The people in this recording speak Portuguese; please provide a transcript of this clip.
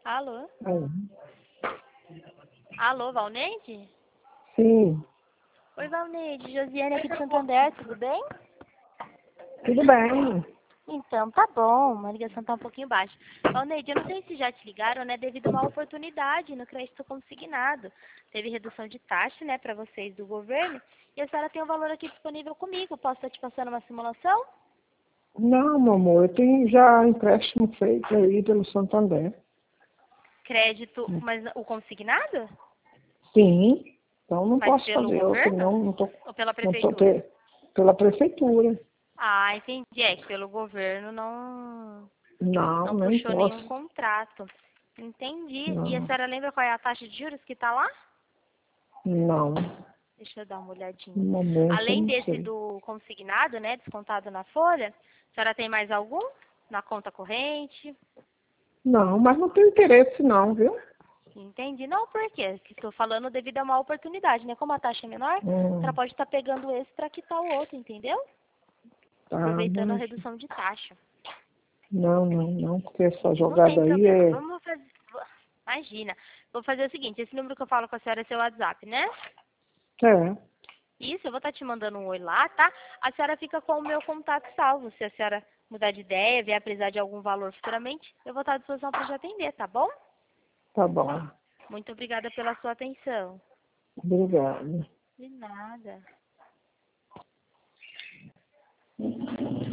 Alô? Alô? Alô, Valneide? Sim, Oi, Valneide. Josiane aqui de Santander, tudo bem? tudo bem. Então, tá bom. A ligação tá um pouquinho baixa. Valneide, eu não sei se já te ligaram, né? Devido a uma oportunidade no crédito consignado. Teve redução de taxa, né, para vocês do governo. E a senhora tem um valor aqui disponível comigo. Posso estar te passando uma simulação? Não, meu amor, eu tenho já empréstimo feito aí pelo Santander. Crédito, mas o consignado? Sim, então não Mas posso pelo fazer outro, governo? não, Ou pela não tô prefeitura? pela prefeitura. Ah, entendi. É que pelo governo Não, não nem puxou nenhum posso. contrato. Entendi. E a Não, senhora lembra qual é a taxa de juros que tá lá? não, Deixa eu dar uma olhadinha. no momento eu Além não desse sei. do consignado, né, descontado na folha, a senhora tem mais algum? Na conta corrente? Não, mas não tenho interesse não, viu? Entendi. Não, por quê? Que estou falando devido a uma oportunidade, né? Como a taxa é menor, a senhora Hum, pode estar pegando esse para quitar o outro, entendeu? tá, Aproveitando a mas redução de taxa. não, porque essa Não tem jogada aí problema. é... Vamos fazer. Imagina. Vou fazer o seguinte, esse número que eu falo com a senhora é seu WhatsApp, né? É, Isso, eu vou estar te mandando um oi lá, tá? A senhora fica com o meu contato salvo. Se a senhora mudar de ideia, vier precisar de algum valor futuramente, eu vou estar à disposição para te atender, tá bom? tá bom. Muito obrigada pela sua atenção. Obrigado. De nada.